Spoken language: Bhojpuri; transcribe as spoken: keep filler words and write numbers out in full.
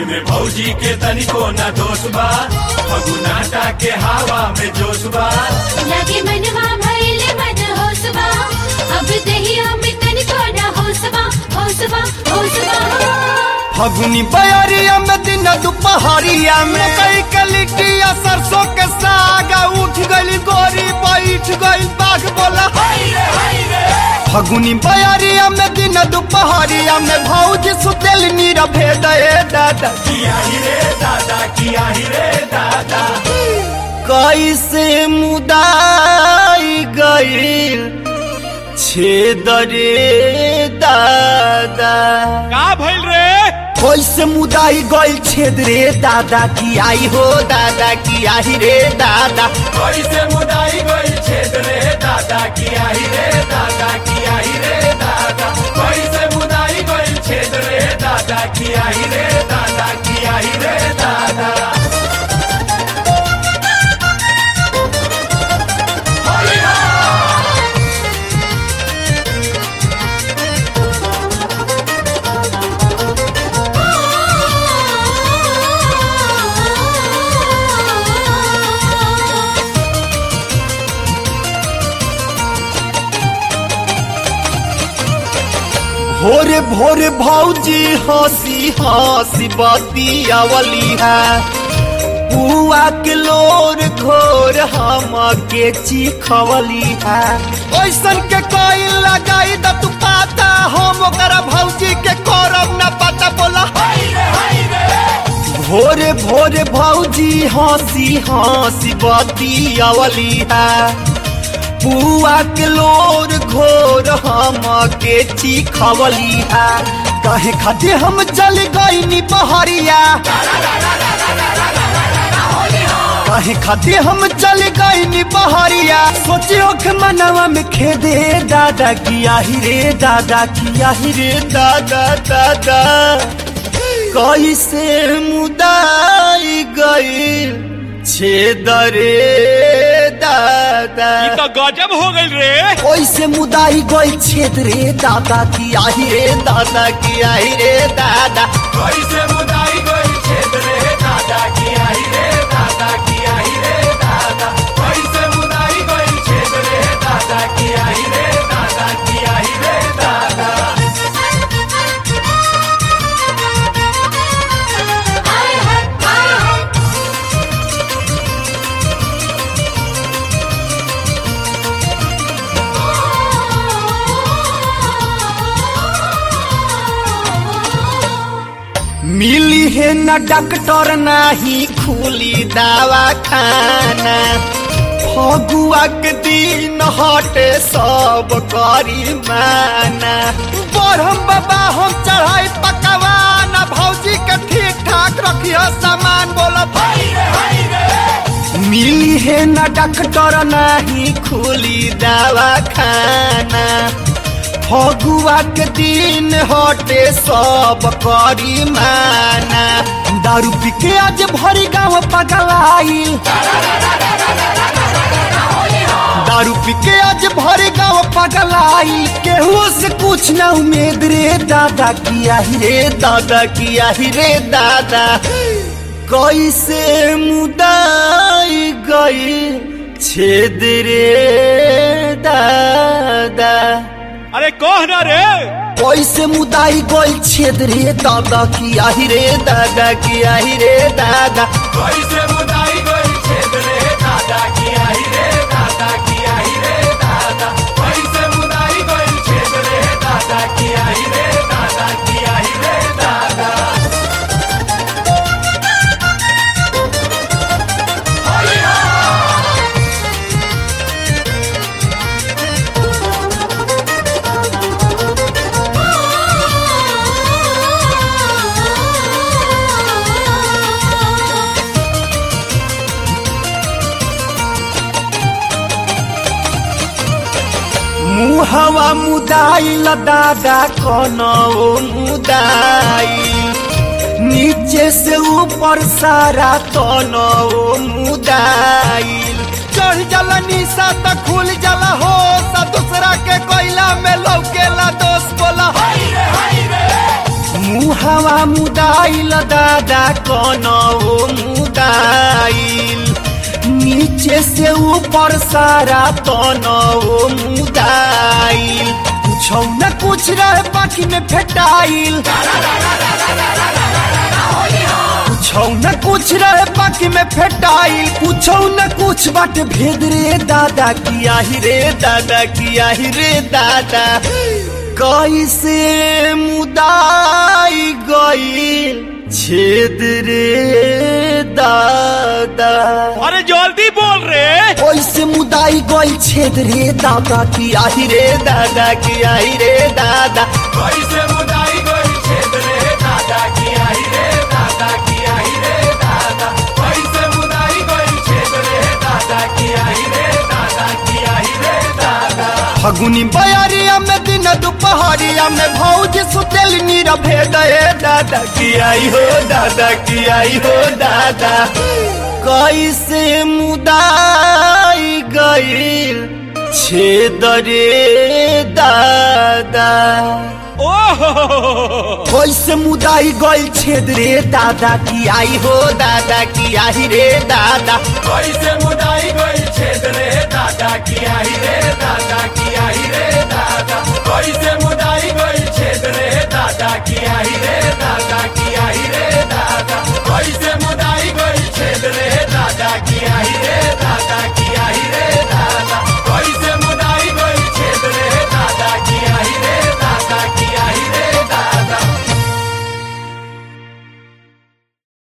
एमे भौजी के तनिको न दोष बा फगुनाटा के हवा में जोश बा लगे मनवा भइले मन होसबा अब दहिया में तनिको न होसबा होसबा होसबा फगुनी बयरिया में दिन दुपहरिया में कई के लिटिया सरसों के साग उठ गई गोरी बैठ गई बाघ बोला फगुनी बयरिया में दिन दुपहरिया में भौजी सुतेल नीर भेद दादा किया ही रे दादा किया ही रे दादा कैसे मुदाई गईल छेद रे दादा का भइल रे कैसे मुदाई गईल छेद रे दादा की आई हो दादा की आई रे दादा कैसे मुदाई गई छेद रे दादा किया ही रे दादा किया ही रे दादा कैसे मुदाई गई छेद रे दादा किया ही रे दादा किया ही रे दादा भोरे भोरे भौजी हंसी हंसी बतियावली है बुआ के लोर घोर हम के चिखवली है ऐसन के कोई लगाई द तू पाता हम ओकरा भौजी के करब न पता बोला भोरे भोरे भौजी हंसी हंसी बतियावली है बुआ के लोर घोर हम के चिखवली है कहे खातिर हम चल गई बहरिया कहे खातिर हम चल गई बहरिया सोचियो के मनवा में खेदे दादा किया ही रे दादा किया ही रे दादा दादा कैसे मुदाई गई छेद रे दादा ई तो गजब हो गइल रे कैसे मुदाई गई छेद रे दादा की आही रे दादा की आही रे दादा कैसे मुदाई गई छेद रे दादा किया ही रे दादा किया ही रे दादा कैसे मुदाई गई छेद रे दादा किया ही रे दादा किया ही रे दादा आय है आय है मिली है न डॉक्टर नहीं खुली दवा खाना फगुआ के दिन हटे सब करी माना बरहम बाबा हम चढ़ाई पकवान भौजी के ठीक ठाक रखियो सामान बोलो मिली है न डॉक्टर नहीं खुली दवा खाना फगुआ के दिन हटे सब करी माना दारू पी के आज भरी गाँव पगलाई दारू पी के आज भरी गाँव पगलाई केहू से कुछ न उम्मीद रे दादा किया ही रे दादा किया ही रे दादा कैसे मुदाई गई छेद रे दादा अरे कह ना रे कैसे मुदाई गई छेद रे दादा की आही रे दादा की आही रे दादा कैसे मुदाई गई छेद रे दादा किया ही रे दादा किया ही रे दादा कैसे मुदाई गई छेद रे दादा किया ही रे दादा किया ही रे दादा मुहवा मुदाइल दादा कोनो मुदाई नीचे से ऊपर सारा तनो मुदाइल चढ़ जला निशा त खुल जला हो सा दूसरा के कोयला में लौकेला दोस्त बोला मुहावा मुदाइल दादा कोनो मुदाइल नीचे से ऊपर सारा तनो मुदाइल कुछ न कुछ रह बाकी में फेटाइल कुछ न कुछ रह बाकी में फेटाइल कुछ न कुछ बाट भेद रे दादा किया ही रे दादा किया ही रे दादा कैसे मुदाई गईल छेद रे दादा। अरे जल्दी बोल रे। कैसे मुदाई गईल छेद रे दादा किया ही रे दादा किया ही रे दादा कैसे मुदाई गईल छेद रे दादा किया ही रे दादा किया ही रे दादा कैसे मुदाई गईल छेद रे दादा किया ही रे दादा किया ही रे दादा। फगुनी बयारिया में दिन दोपहरिया में भौज सुतेल नीर भेद हे दादा किया ही हो दादा किया ही हो दादा कैसे मुदाई गईल छेद रे दादा। ओहो कैसे मुदाई गईल छेद रे दादा किया ही हो दादा किया ही रे दादा कैसे मुदाई गईल छेद रे दादा किया ही रे दादा किया ही रे दादा कैसे मुदाई गईल छेद रे दादा किया ही रे दादा किया ही रे दादा कैसे मुदाई गईल छेद रे दादा किया ही रे